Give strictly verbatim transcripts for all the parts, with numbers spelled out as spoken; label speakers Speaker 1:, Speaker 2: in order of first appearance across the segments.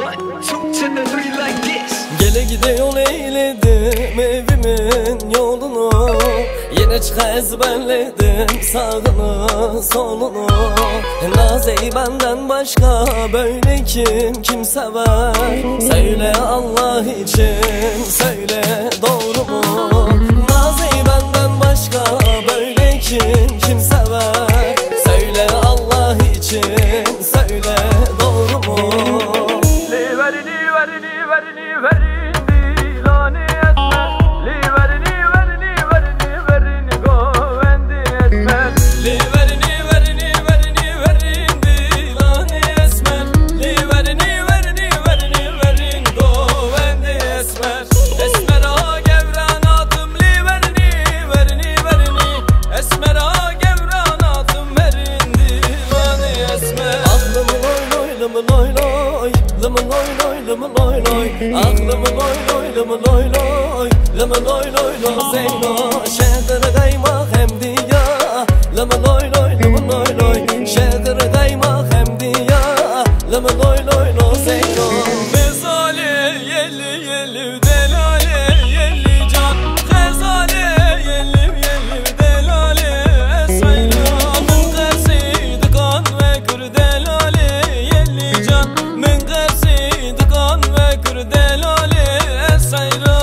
Speaker 1: One, two to the three like this.
Speaker 2: Gele gide yol eyledim evimin yolunu, yine çıka ezberledim sağını solunu. Nazeyi benden başka böyle kim kim sever? Söyle Allah için, söyle doğru mu? Nazeyi benden başka böyle kim kim sever? Söyle Allah için, söyle doğru mu?
Speaker 3: Li verini verini verini verini lani etme. Li verini verini verini verini govendi etme.
Speaker 2: Li verini verini verini verini lani esmer. Li verini verini verini verini govendi esmer. Esmer ağa gevran adım li verini verini verini. Esmer ağa gevran adım verindi lani esmer. Aklımın oy loy lımın oy loy, lımın oy loy lımın oy loy. Aklımın oy loy lımın oy loy, lımın oy loy loy zeyno. Şehir kaymak hem diya, lımın oy loy lımın oy loy. Şehir kaymak hem diya, lımın oy loy loy zeyno. Mezale yelli yelli delale yelli can. Khezale yelli yelli delale esayla. Min qasidi kan ve kurdelale yelli can. Min qasidi kan ve kurdelale esayla.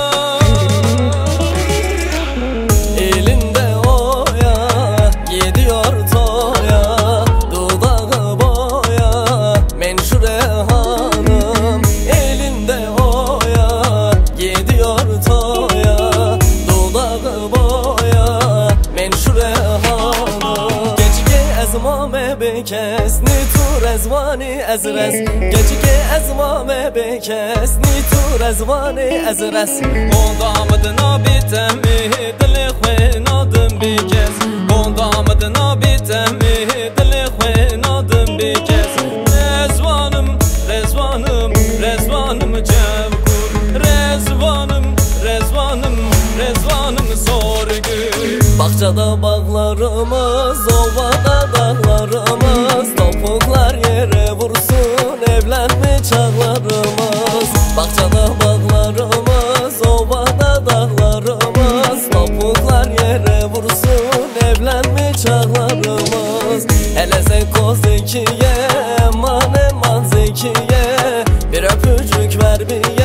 Speaker 2: Elinde oya gidiyor toya, dudağı boya menşure hanım. Elinde oya gidiyor toya, dudağı boya menşure hanım. Geçike ezmame bekes nitur ezvani ezres. Geçike ezmame bekes nitur ezvani ezres. Ondamadına bitemi dili xwenadım bir kez. Ondamadına bitemi dili xwenadım bir kez. Rezvanım, rezvanım, rezvanım cevkur. Rezvanım, rezvanım, rezvanım sorgü. Bahçada bağlarımız, ovada dağlarımız. Topuklar yere vursun, evlenme çağlarımız. Bahçada bağlarımız, ovada dağlarımız. Topuklar yere vursun, evlenme çağlarımız. Hele Zeko Zekiye, eman eman Zekiye. Bir öpücük ver bir ye.